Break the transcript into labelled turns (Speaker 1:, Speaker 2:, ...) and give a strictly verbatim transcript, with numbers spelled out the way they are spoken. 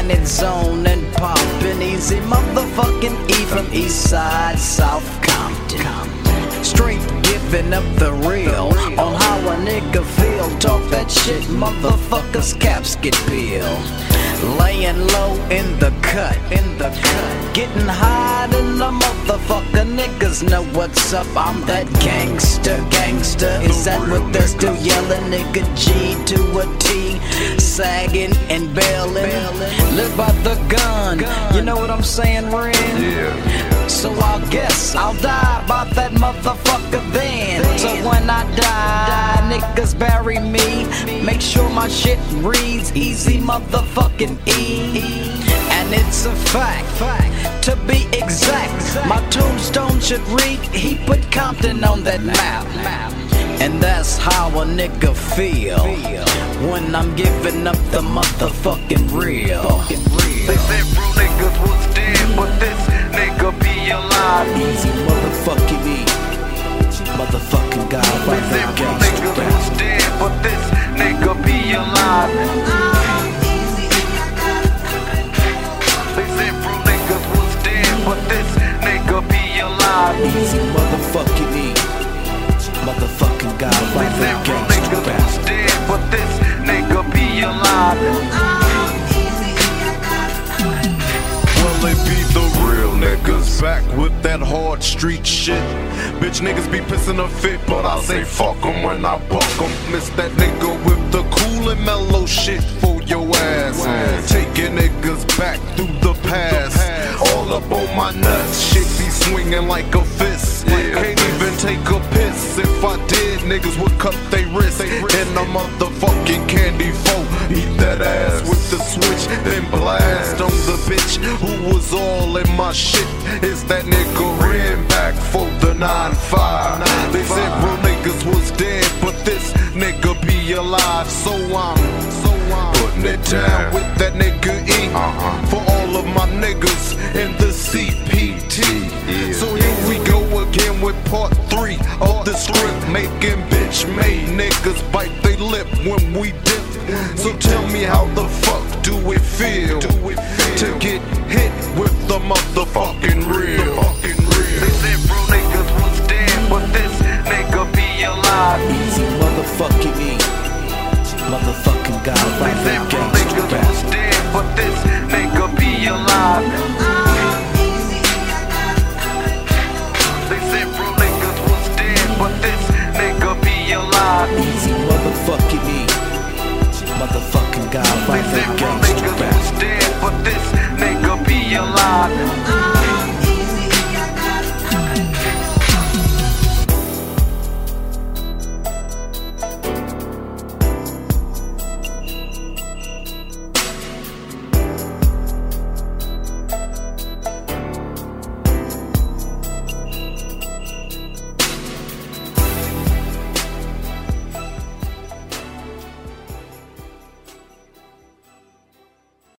Speaker 1: and it's on and poppin'. Easy motherfucking E from East Side, South Compton. Straight giving up the real on how a nigga feel. Talk that shit, motherfuckers, caps get peeled. Laying low in the cut, in the cut. Getting high in the motherfucker, niggas know what's up. I'm that gangster, gangster. Is that what they're still yelling? Nigga G to a T, sagging and bailing. Live by the gun, you know what I'm saying, Ren?
Speaker 2: Yeah.
Speaker 1: So I guess I'll die by that motherfucker then. So when I die, niggas bury me. Make sure my shit reads easy motherfucking E. And it's a fact, to be exact, my tombstone should read, he put Compton on that map. And that's how a nigga feel when I'm giving up the motherfucking real.
Speaker 2: They said real niggas was dead, but this nigga be alive.
Speaker 1: Easy motherfucking E, motherfucking God.
Speaker 2: They said real niggas was dead, but this nigga be alive. They said real niggas was dead, but this nigga be alive.
Speaker 1: Easy motherfucking E, motherfucking God.
Speaker 2: They said real niggas was dead, but this nigga be alive. They be the real niggas, back with that hard street shit. Bitch niggas be pissing a fit, but I say fuck 'em when I buck 'em. Miss that nigga with the cool and mellow shit for your ass. Taking niggas back through the past, all up on my nuts. Shit be swinging like a fist. Can't even take a piss. If I did, niggas would cut they wrists in a motherfucking candy foe. Eat that ass with the switch, then blast on the bitch who was all in my shit. Is that nigga ran back for the nine five. They said real niggas was dead, but this nigga be alive. So I'm, so I'm putting it down with that nigga E for all of my niggas in the C P T. So here we go again with part three of the script, making bitch made niggas bite they lip when we dip. So tell me how the fuck do it feel to get hit with the motherfucking real? They said real niggas was dead, but this nigga be alive.
Speaker 1: Easy motherfucking E, motherfucking God.
Speaker 2: They said